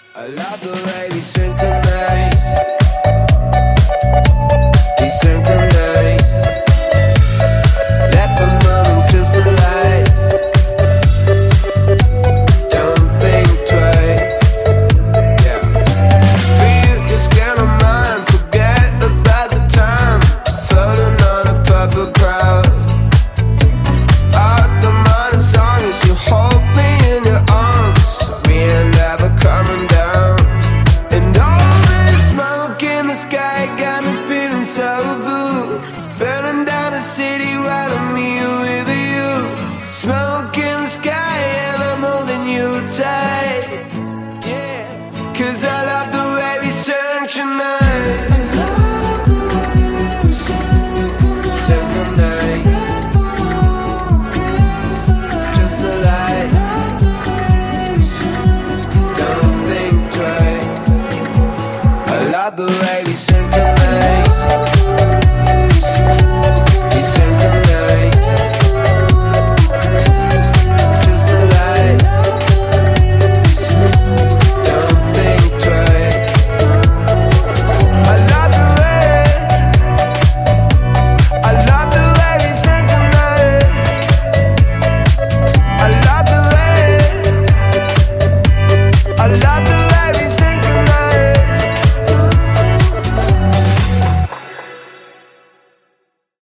I love the way we synchronize. We synchronize. Let the moment crystallize. Don't think twice. Yeah. Feel your skin on mine. Forget about the time. Floating on a purple cloud. Out the minor song as you hold me in your arms. We ain't never coming down. And all this smoke in the sky got me feeling so blue. Burning down the city while I'm here with you. Smoke in the sky and I'm holding you tight. Yeah, 'cause I love the way we synchronize. Synchronize. Just the light. Don't think twice. I love the way we synchronize.